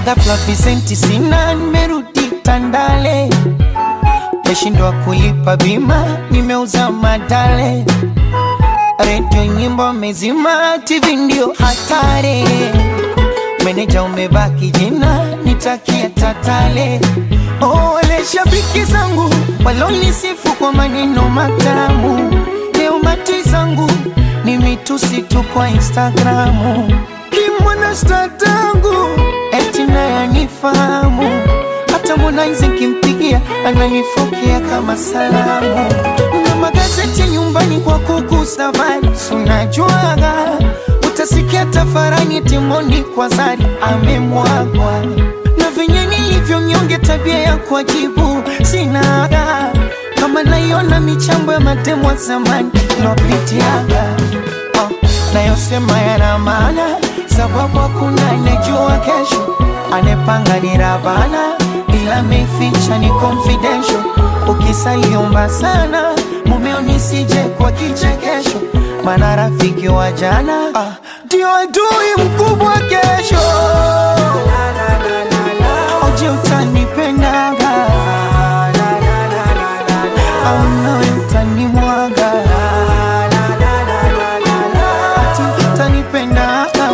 ghafla visenti sina, nimerudi Tandale. Meshindwa kulipa bima, nimeuza madale. Radio nyimbo mezima, TV ndio hatari. Meneja umebaki jina, nitakia tatale. Oh, wale shabiki zangu walonisifu kwa maneno matamu, leo mati zangu ni mitusi tu kwa Instagramu. Kimwana statangu eti naye nifahamu, hata Harmonize kimpigia ananifokea kama salamu. Na magazeti nyumbani kwa kuku safari, unajuaga utasikia tafarani Timondi kwa Zari amemwagwa. Na venye nilivyo mnyonge, tabia ya kujibu sinaga, kama naiona michambo ya matemo wa zamani lopitiaga. Nayosema yana maana, sababu hakuna anejua kesho. Anepanga ni Rabana, ila meficha ni confidential. Ukisaliomba sana, mumeo nisije kwa kichekesho, maana rafiki wa jana ndio adui mkubwa kesho. Oje utanipendaga au nawe utanimwaga? Ati utanipendaga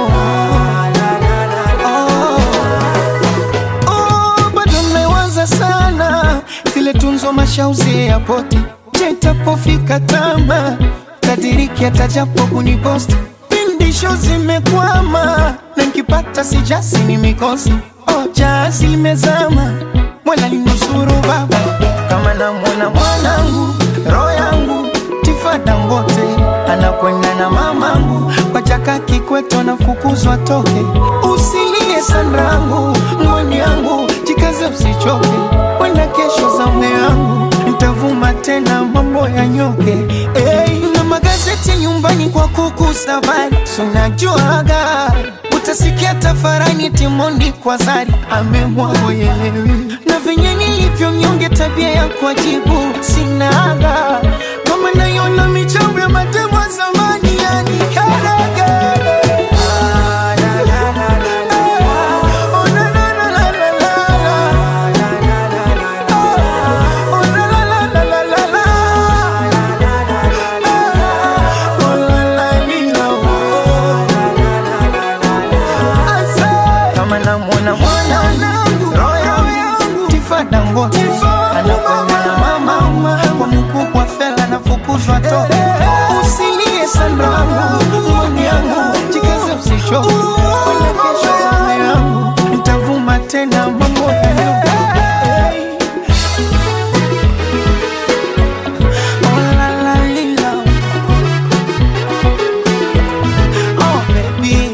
bado mmewaza sana vile tunzo mashauzi ya poti. Jetapofika tama tadiriki atajapo kuniposti, pindisho zimekwama na nikipata sijasi ni mikosi. Jazi limezama, mwela linusuru baba. Kama na mwanangu, roho yangu Tifada Ngote anakwenda na mamangu, kwa Chaka Kikweto na fukuzwa toke. Usilie sanrangu, mwani yangu jikaze usichoke, wenda kesho zamu yangu nitavuma tena mambo ya nyoke. Na magazeti nyumbani kwa kuku safari, unajuaga utasikia tafarani Timondi kwa Zari amemwagwa yelewi. Na venye nilivyo mnyonge, tabia ya kujibu sinaga, kama naiona michambo ya matemo wa zamani yani karaga. Tifada Ngote anakwenda na mama, kwa mkuu kwa fela na fukuzwa toke. Usilie sanrangu, mwani yangu jikaze usichoke, wenda kesho zamu yangu nitavuma tena mambo ya nyoke. Oh la la lila, oh baby.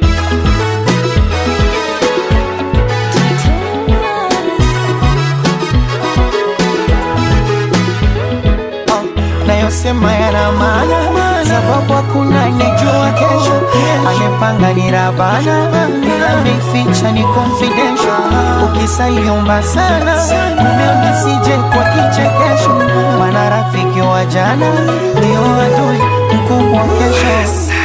Nayosema yana maana, sababu hakuna anejua kesho. Anepanga ni Rabana, ila meficha ni confidential. Ukisaliomba sana, mumeo nisije kwa kichekesho, maana rafiki wa jana ndio adui mkubwa kesho.